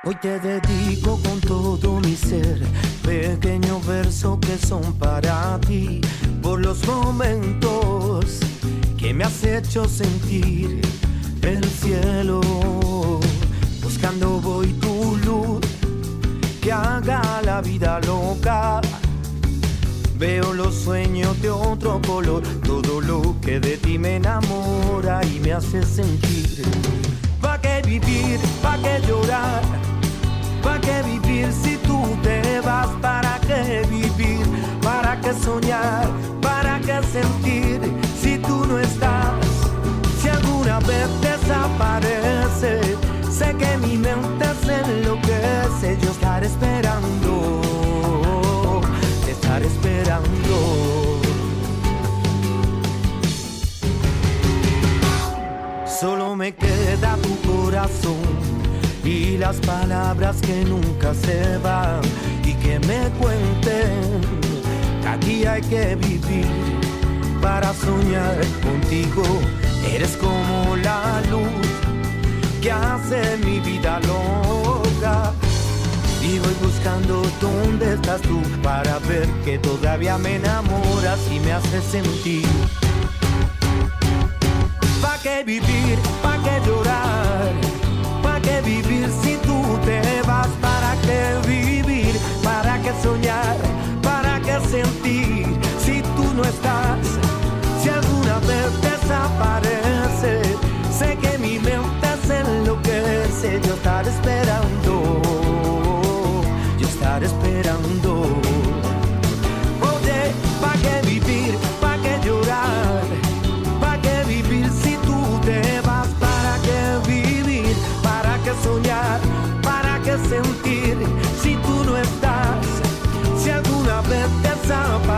Hoy te dedico con todo mi ser, pequeño verso que son para ti, por los momentos que me has hecho sentir el cielo. Buscando voy tu luz, que haga la vida loca. Veo los sueños de otro color, todo lo que de ti me enamora y me hace sentir. ¿Pa' qué vivir? ¿Pa' qué llorar? ¿Para qué vivir si tú te vas? ¿Para qué vivir? ¿Para qué soñar? ¿Para qué sentir si tú no estás? Si alguna vez desaparece, sé que mi mente se enloquece. Yo estaré esperando, te estaré esperando. Solo me queda tu corazón y las palabras que nunca se van, y que me cuenten que aquí hay que vivir para soñar contigo. Eres como la luz que hace mi vida loca, y voy buscando dónde estás tú para ver que todavía me enamoras y me haces sentir. ¿Pa' qué vivir? ¿Pa' qué llorar? ¿Para qué vivir si tú te vas? ¿Para qué vivir? ¿Para qué soñar? ¿Para qué sentir si tú no estás? Si alguna vez desaparece, sé que mi mente se enloquece. Yo estaré esperando, yo estaré esperando. Oye, ¿para qué vivir? ¿Para qué llorar? ¿Para qué vivir si tú te vas? ¿Para qué vivir? ¿Para qué soñar? ¿Para qué sentir si tú no estás? Si alguna vez desapareces,